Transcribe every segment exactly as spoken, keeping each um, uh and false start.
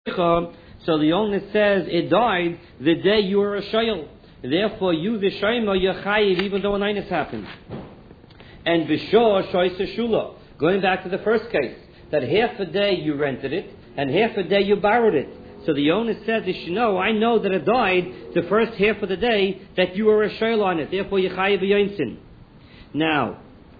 So the owner says it died the day you were a shayl. Therefore, you the shayma you're chayiv even though an einus happened. And b'shor shoyse shula. Going back to the first case, that half a day you rented it and half a day you borrowed it. So the owner says, you should know, I know that it died the first half of the day that you were a shayl on it. Therefore, you chayiv b'yoinsin. Now,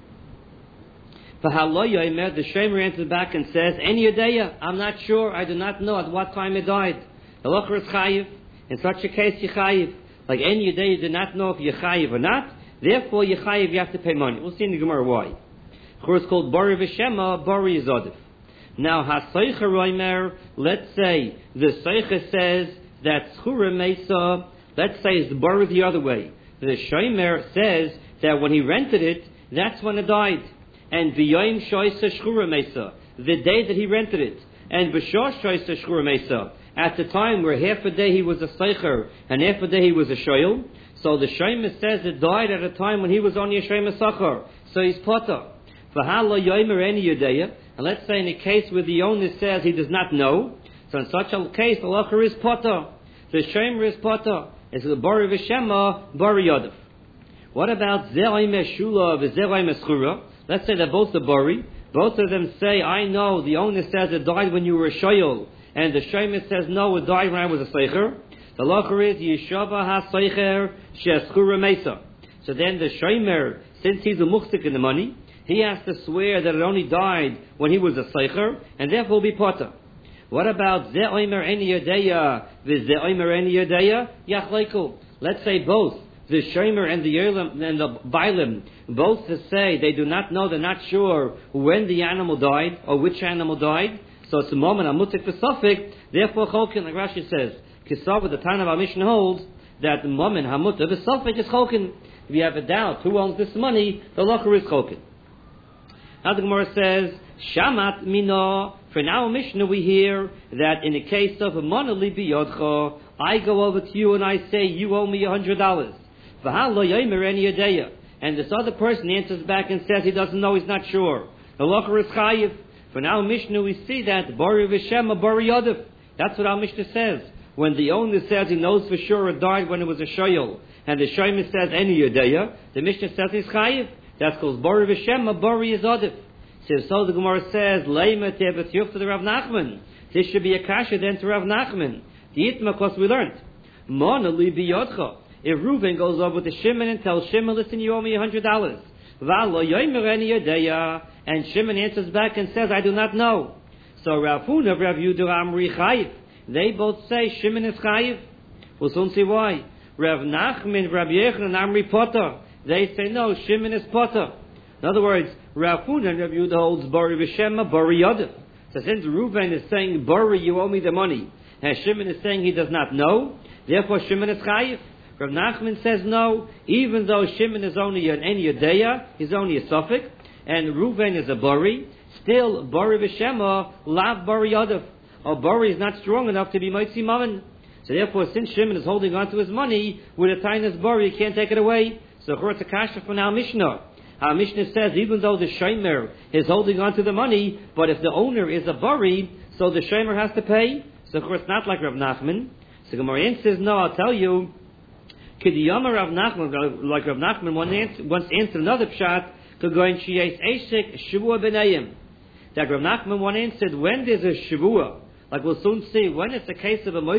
the shamer answers back and says, "Any yadaya, I'm not sure. I do not know at what time it died." The locher is chayiv. In such a case, you chayiv. Like any yadaya, you do not know if you chayiv or not. Therefore, you chayiv. You have to pay money. We'll see in the Gemara why. It's called bari v'shema, bari yizodif. Now, hasaycha roimer. Let's say the seicha says that schura mesa. Let's say it's the bari the other way. The shomer says that when he rented it, that's when it died. And v'yoyim shoysa shchura mesa, the day that he rented it, and b'shor shoysa shchura mesa, at the time where half a day he was a seicher and half a day he was a shoyl. So the shomer says it died at a time when he was only a shomer sachar, so he's potter. V'hala yoymer any yadeya, and let's say in a case where the owner says he does not know, so in such a case the lacher is potter, the shomer is potter. It's the bari v'shema, bari yodef. What about ze'ay meshula v'ze'ay meschura? Let's say they're both the bari. Both of them say, I know the owner says it died when you were a shoyl, and the shomer says, no, it died when I was a seicher. The locher is yeshava ha-seicher she'eschura mesa. So then the shomer, since he's a muhsik in the money, he has to swear that it only died when he was a seicher, and therefore will be potter. What about ze'omer eni yadeya v'ze'omer eni yadeya yachleiku? Let's say both. The shomer and the Yerlim and the Bailim both to say they do not know, they're not sure when the animal died or which animal died. So it's a moment amutik v'safik. Therefore, chokin, like Rashi says, kisav with the time of our mission holds that the moment hamutik v'safik is chokin. If you have a doubt who owns this money, the locher is chokin. Now the Gemara says, shamat mino. For now, Mishnah, we hear that in the case of a monoli biyodcha, I go over to you and I say, you owe me a hundred dollars. And this other person answers back and says he doesn't know, he's not sure. The locher is chayiv. For now, Mishnah, we see that bari v'shema, bari yodef. That's what our Mishnah says. When the owner says he knows for sure it died when it was a shoyl, and the shomer says any yadeya, the Mishnah says he's chayiv. That's called bari v'shema, bari yodef. So, so the Gemara says, leima tevet to the Rav Nachman. This should be a kasha then to Rav Nachman. The itma, because we learned. Mona li biyodcha. If Reuven goes over to Shimon and tells Shimon, listen, you owe me a hundred dollars. And Shimon answers back and says, I do not know. So Rav Huna, Rav Yudah, Amri Chayiv. They both say Shimon is Chayiv. We'll soon see why. Rav Nachman, Rav Yechon, and Amri Potter. They say no, Shimon is Potter. In other words, Rav Huna and Rav Yudah holds Bari V'Shema, Bari Yodef. So since Reuven is saying, Bari, you owe me the money, and Shimon is saying he does not know, therefore Shimon is Chayiv. Rav Nachman says no, even though Shimon is only an Eni Yadeya, he's only a suffix, and Reuven is a Bari, still Bari V'Shema, Lav Bari Yodef. Or Bari is not strong enough to be Moitzi Mammon. So therefore, since Shimon is holding on to his money, with a tiniest Bari, he can't take it away. So it's a kasha from our Mishnah. Our Mishnah says even though the shomer is holding on to the money, but if the owner is a Bari, so the shomer has to pay. So of course not like Rav Nachman. So Gemara says, no, I'll tell you, Kidiyama Rav Nachman, like Rav Nachman once answered another pshat, could go in Shiyais Eshek Shavua B'nayim. That Rav Nachman once answered, when there's a Shavua, like we'll soon see, when it's a case of a